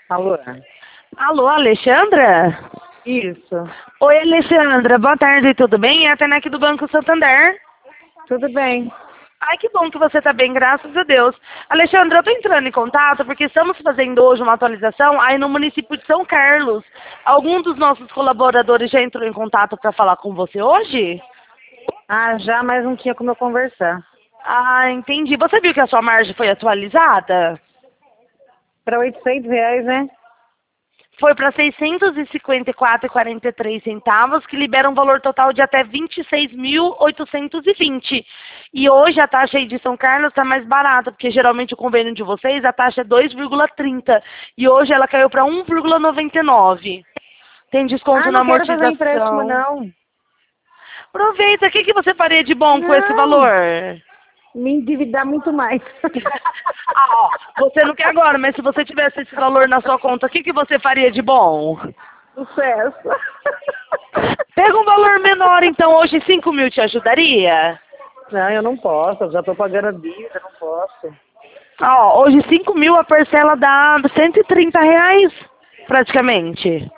Alô? Alô, Alexandra? Isso. Oi, Alexandra. Boa tarde, tudo bem? É a Tena aqui do Banco Santander. Tudo bem. Ai, que bom que você está bem, graças a Deus. Alexandra, eu estou entrando em contato porque estamos fazendo hoje uma atualização aí no município de São Carlos. Algum dos nossos colaboradores já entrou em contato para falar com você hoje? Ah, já, mas não tinha como eu conversar. Ah, entendi. Você viu que a sua margem foi atualizada? Para R$ 800, né? Foi para 654,43 centavos, que libera um valor total de até 26.820. E hoje a taxa aí de São Carlos está mais barata, porque geralmente o convênio de vocês, a taxa é 2,30. E hoje ela caiu para 1,99. Tem desconto Ah, na não quero fazer empréstimo, amortização. não. Aproveita, o que você faria de bom com esse Não, valor? me endividar muito mais. Ah, ó, você não quer agora, mas se você tivesse esse valor na sua conta, o que você faria de bom? Sucesso. Pega um valor menor, então hoje 5 mil te ajudaria? Não, eu não posso, eu já estou pagando a dívida, não posso. Ó, hoje 5 mil a parcela dá R$ 130, praticamente.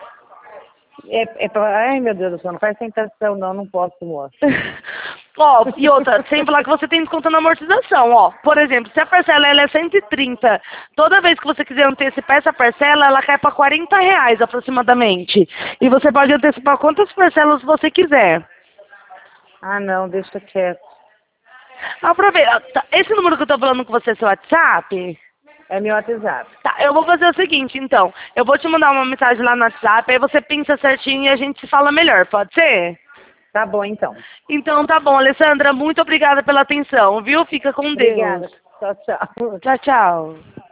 Ai, meu Deus do céu, não faz tentação, não, não posso, moço. Ó, e outra, sem falar que você tem desconto na amortização, ó. Por exemplo, se a parcela ela é 130, toda vez que você quiser antecipar essa parcela, ela cai para R$ 40 aproximadamente. E você pode antecipar quantas parcelas você quiser. Ah, não, deixa quieto. Aproveita. Esse número que eu tô falando com você é seu WhatsApp? É meu WhatsApp. Tá, eu vou fazer o seguinte, então. Eu vou te mandar uma mensagem lá no WhatsApp, aí você pensa certinho e a gente se fala melhor, pode ser? Tá bom, então. Então tá bom, Alessandra, muito obrigada pela atenção, viu? Fica com Deus. Obrigada. Tchau, tchau. Tchau, tchau.